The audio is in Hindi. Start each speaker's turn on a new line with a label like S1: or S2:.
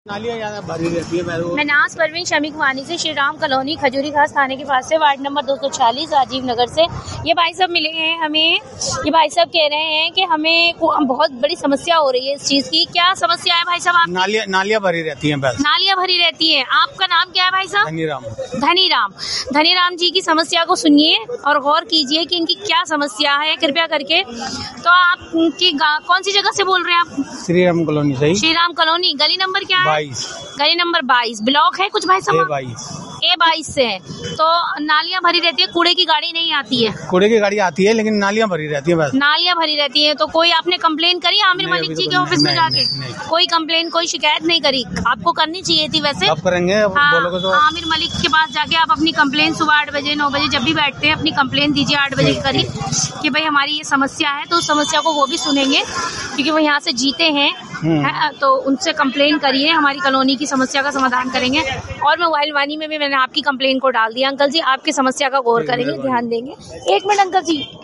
S1: नालियाँ ज्यादा भरी रहती है।
S2: मैं नाज परवीन शमीक वानी से श्री राम कॉलोनी खजूरी खास थाने के पास से वार्ड नंबर 240 राजीव नगर से ये भाई साहब मिले हैं हमें। ये भाई साहब कह रहे हैं कि हमें बहुत बड़ी समस्या हो रही है इस चीज की। क्या समस्या है भाई साहब? आप
S1: नालियाँ भरी रहती हैं। बस
S2: नालियाँ भरी रहती हैं। आपका नाम क्या है भाई साहब?
S1: धनीराम।
S2: धनीराम जी की समस्या को सुनिए और गौर कीजिए कि इनकी क्या समस्या है कृपया करके। तो आप कौन सी जगह से बोल रहे हैं आप?
S1: श्री राम कॉलोनी से।
S2: श्री राम कॉलोनी गली नंबर क्या है?
S1: 22।
S2: गली नंबर 22 ब्लॉक है कुछ भाई साहब? A22 से है। तो नालियाँ भरी रहती है, कूड़े की गाड़ी नहीं आती है?
S1: कूड़े की गाड़ी आती है लेकिन नालियाँ भरी रहती है। बस नालियाँ
S2: भरी रहती है। तो कोई आपने कंप्लेन करी आमिर मलिक जी के ऑफिस में जाके? कोई कंप्लेन कोई शिकायत नहीं करी? आपको करनी चाहिए थी वैसे।
S1: अब करेंगे।
S2: तो आमिर मलिक के पास जाके आप अपनी कंप्लेन सुबह 8 बजे 9 बजे जब भी बैठते हैं अपनी कंप्लेन दीजिए 8 बजे की करीब कि भाई हमारी ये समस्या है। तो उस समस्या को वो भी सुनेंगे क्योंकि वो यहाँ से जीते हैं। तो उनसे कंप्लेन करिए, हमारी कॉलोनी की समस्या का समाधान करेंगे। और मोबाइल वानी में भी मैंने आपकी कंप्लेन को डाल दिया। अंकल जी आपकी समस्या का गौर करेंगे, ध्यान देंगे। 1 मिनट अंकल जी।